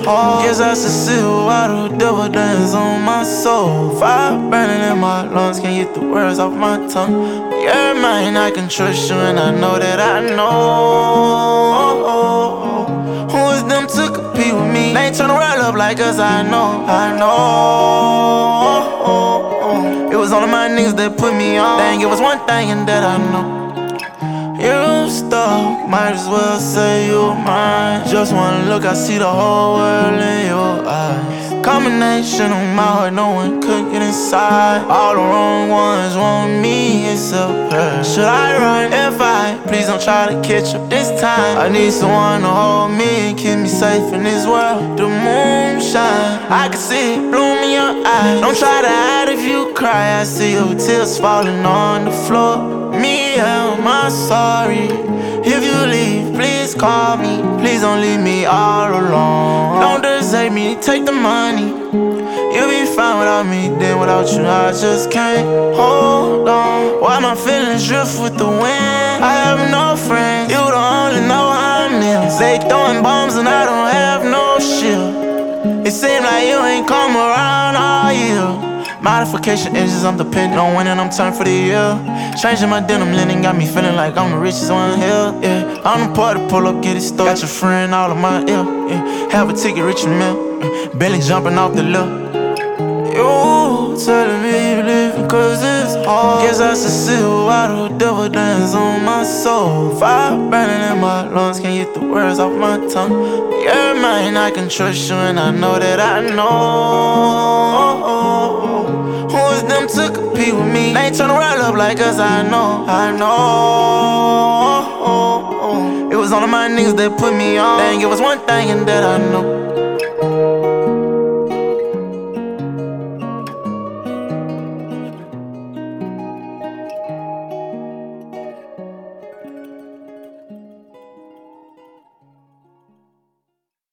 hard. Guess I should see why the devil dance on my soul. Fire burning in my lungs, can't get the words off my tongue. Yeah, man, I can trust you, and I know that I know. Who is them to compete with me? They ain't tryna roll up like us, I know. It was all of my niggas that put me on. Dang, it was one thing and that I know. You stuck, might as well say you're mine. Just one look, I see the whole world in your eyes. Combination of my heart, no one could get inside. All the wrong ones want me, it's a pair. Should I run? If I, please don't try to catch up this time. I need someone to hold me and keep me safe in this world. The moon shine, I can see it bloom in your eyes. Don't try to hide if you cry, I see your tears falling on the floor. Me, am I sorry? If you leave, please call me. Please don't leave me all alone. Don't desert me, take the money. You'll be fine without me, then without you I just can't hold on. Why my feelings drift with the wind? I have no friends, you don't only know how I'm in. They throwing bombs and I don't have no shield. It seems like you ain't come around all year. Modification engines, I'm dependent on winning, I'm turned for the year. Changing my denim linen, got me feeling like I'm the richest one here. Yeah, I'm the party, pull up, get it started. Got your friend all of my ear. Yeah, have a ticket, rich and meal. Belly jumping off the lip. You telling me you leaving cause it's hard. Guess I should see why the devil dance on my soul. Fire burning in my lungs, can't get the words off my tongue. Yeah, man, I can trust you, and I know that I know. Who is them to compete with me? They ain't tryna roll up like us, I know. It was all of my niggas that put me on. Dang, it was one thing and that I know.